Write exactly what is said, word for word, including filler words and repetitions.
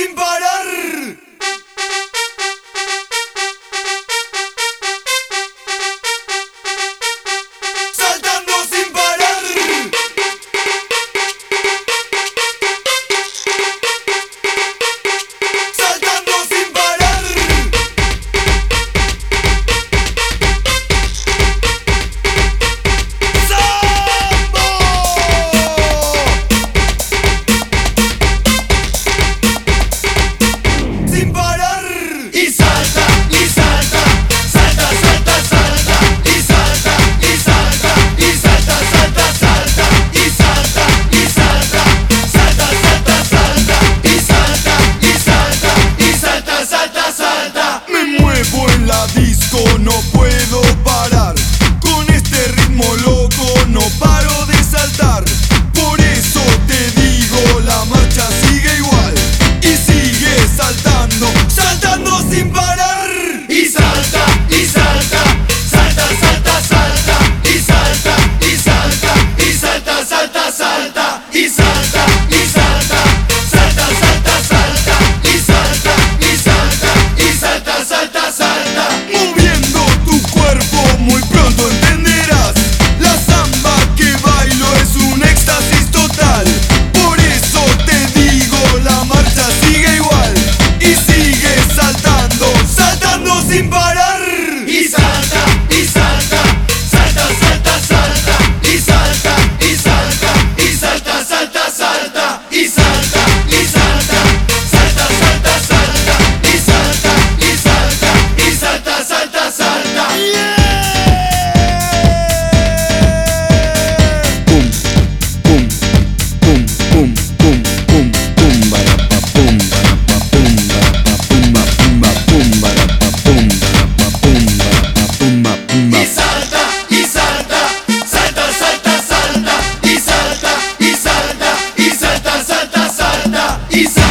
sin parar. Saltando sin parar. Saltando sin parar. ¡Sambo! Sin parar. Y salta, y salta, salta, salta, salta, y salta, y salta, y salta, salta, salta, y salta, y salta, salta, salta, salta, y salta, y salta, y salta, salta, salta. Me muevo en la disco, no puedo parar. Con este ritmo loco no paro de saltar. Por eso te digo, la marcha sigue igual. Y sigue saltando, saltando sin parar. Y salta, y salta, salta, salta, salta, y salta, y salta, y salta, salta, salta, y salta, y salta, salta, salta, salta, y salta, y salta, y salta, salta, salta. Moviendo tu cuerpo muy pronto entenderás. La samba que bailo es un éxtasis total. Por eso te digo, la marcha sigue igual. Y sigue saltando, saltando sin parar. Y salta, y salta, salta, salta, salta, y salta, y salta, y salta, salta, salta, y salta, y salta, salta, salta, salta, y salta, y salta, y salta, salta, salta. Pum, pum, pum, pum, pum, pum, barapa, pum, barapa, pum, barapa, pumba, pumba, pum, barapa, pum, barapa, pum, barapa, pumba, pumba. Y salta, y salta, salta, salta, salta, y salta, y salta, y salta, salta, salta, y salta.